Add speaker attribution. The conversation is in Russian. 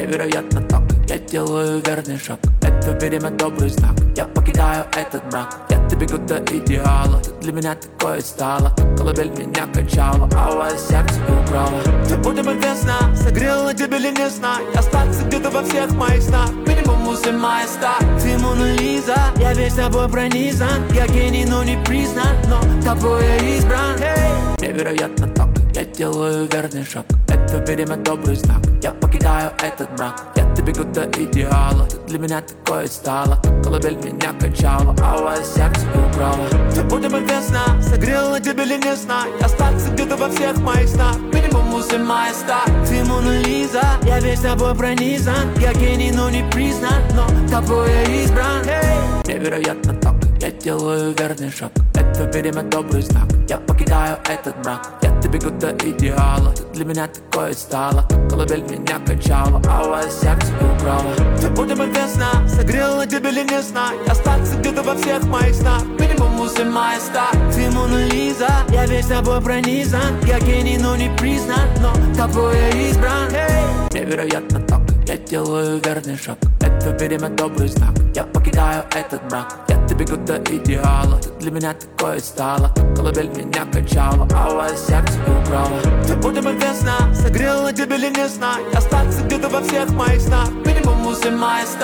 Speaker 1: невероятно так. Я делаю верный шаг, это время добрый знак. Я покидаю этот мрак, я бегу до идеала. Ты для меня такое стало, как колыбель меня качала, алое сердце украла. Ты будто бы весна, согрела тебе ли не знаю. Остаться где-то во всех моих снах, минимум уже моя ста. Ты Мона Лиза, я весь тобой пронизан. Я гений, но не признан, но тобой я избран. Невероятно так, я делаю верный шаг, это время добрый знак. Я покидаю этот мрак, я бегу до идеала. Ты для меня такое стало, как колыбель меня качала, алое сердце украла. Ты будто бы весна, согрела тебе ли не знаю. Остаться где-то во всех моих снах, минимум уже моя ста. Ты Мона Лиза, я весь тобой пронизан. Я гений, но не признан, но тобой я избран. Невероятно так, я делаю верный шаг, это время добрый знак. Я покидаю этот мрак, я бегу до идеала. Ты для меня такое стало, как колыбель меня качала, алое сердце украла. Ты будто бы весна, согрела тебе ли не знаю. Остаться где-то во всех моих снах, минимум уже моя ста. Ты Мона Лиза, я весь тобой пронизан. Я гений, но не признан, но тобой я избран. Невероятно так, я делаю верный шаг, это время добрый знак. Я покидаю этот мрак, я бегу до идеала. Ты для меня такое стало, как колыбель меня качала, алое сердце украла. Ты будто бы весна, согрела тебе ли не знаю. Остаться где-то во всех моих снах, минимум уже моя ста.